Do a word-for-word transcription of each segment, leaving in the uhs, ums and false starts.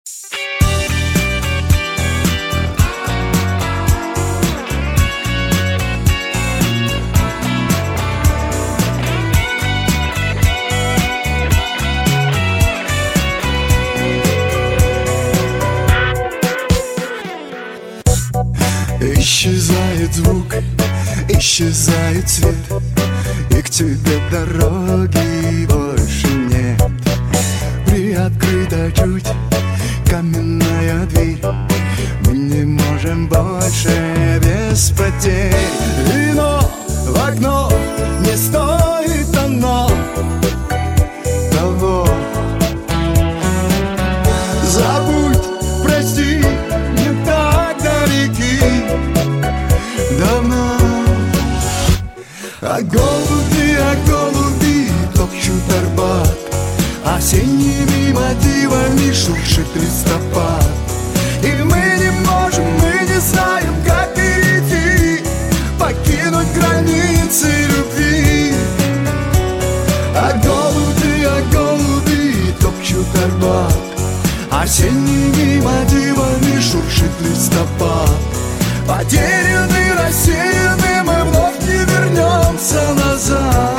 Исчезает звук, исчезает свет, и к тебе дороги больше нет. Приоткрыта чуть каменная дверь, мы не можем больше без потерь. Вино в окно, не стоит оно того. Забудь, прости, не так далеки давно. А голуби, а голуби топчут Арбат, осенними мотивами шуршит листопад. И мы не можем, мы не знаем, как перейти, покинуть границы любви. А голуби, а голуби топчут Арбат, осенними мотивами шуршит листопад. Потеряны, рассеяны, мы вновь не вернемся назад.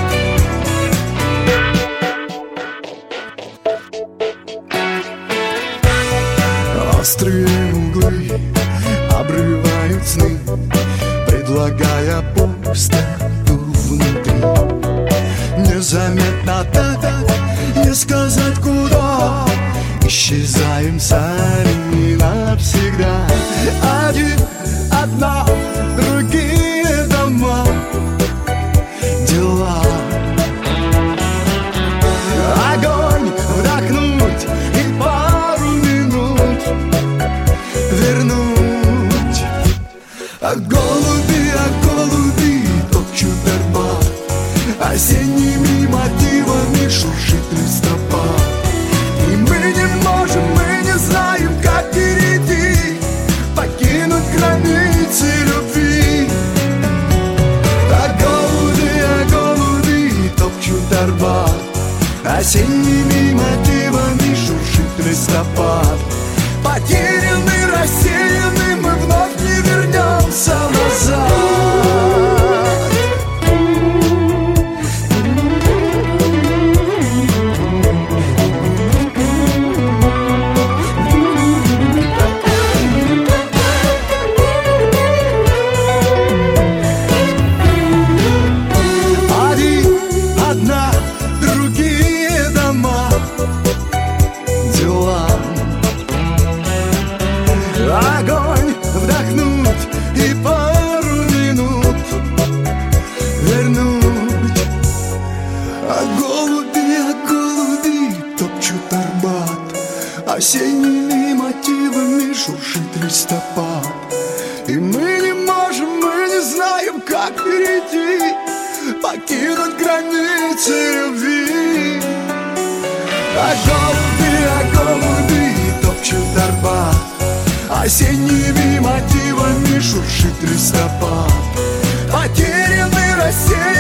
Острые углы обрывают сны, предлагая пустоту внутри. Незаметно так, не сказать куда, исчезаем сами навсегда. Один, одна, другие дома, дела. Огонь вдохнуть и пару минут вернуть. А голуби, а голуби топчут Арбат, осенними мотивами шуршит листопад. И мы не можем, мы не знаем, как перейти, покинуть границы любви. А голуби, а голуби топчут Арбат, осенними мотивами шуршит листопад. Потеряны, рассеяны, мы вновь не вернемся назад. Огонь вдохнуть и пару минут вернуть. А голуби, а голуби топчут Арбат, осенними мотивами шуршит листопад. И мы не можем, мы не знаем, как перейти, покинуть границы любви. А голуби, а голуби топчут Арбат, осенними мотивами шуршит листопад. Потеряны, рассеяны,